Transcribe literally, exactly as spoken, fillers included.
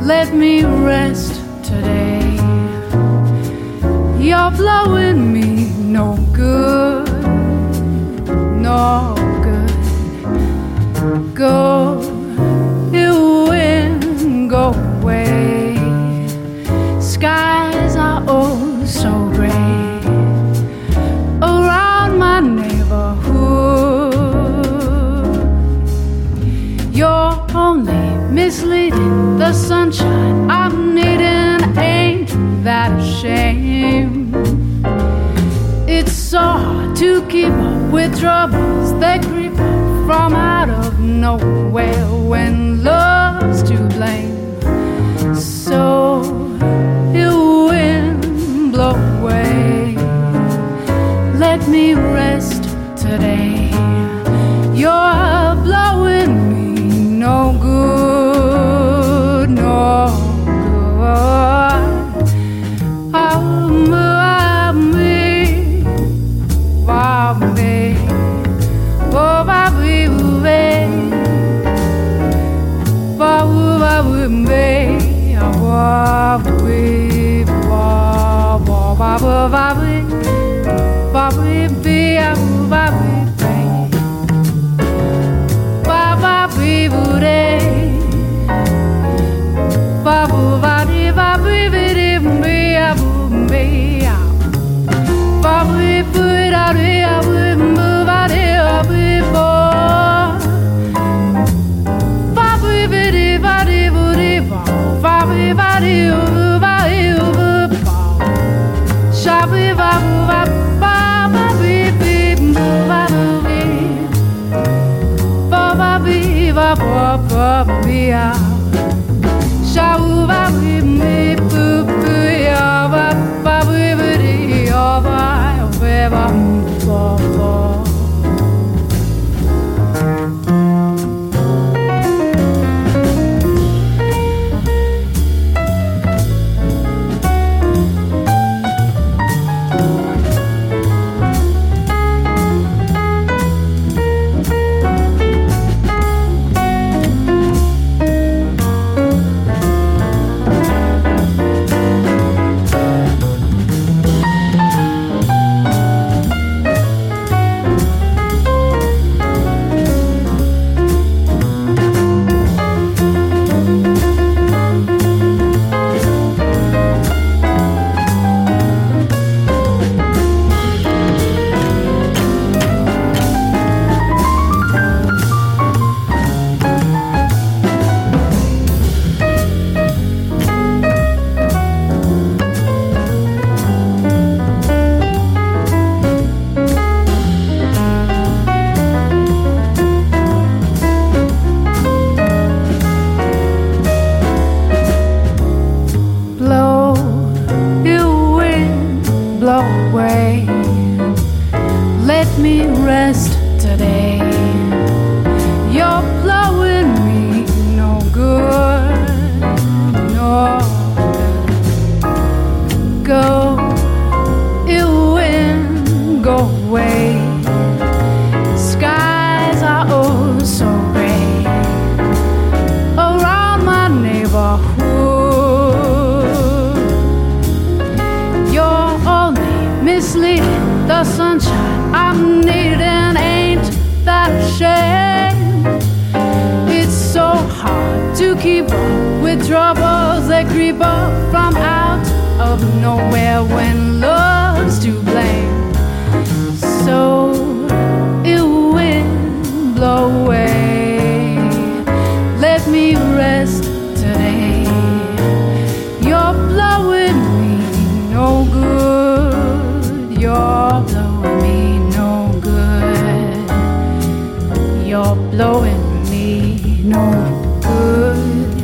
let me rest today. You're blowing me no good, no good. Go, you wind, go away. Skies are oh so gray around my neighborhood. You're only misleading the sunshine I'm needing. Ain't that a shame? It's so hard to keep up with troubles that creep up from out of nowhere when love's to blame. So you wind, blow away. Let me rest today. You're blowing me no good, no good. I'm a me, I'm me, oh baby, baby, baby, baby, You're blowing me no good.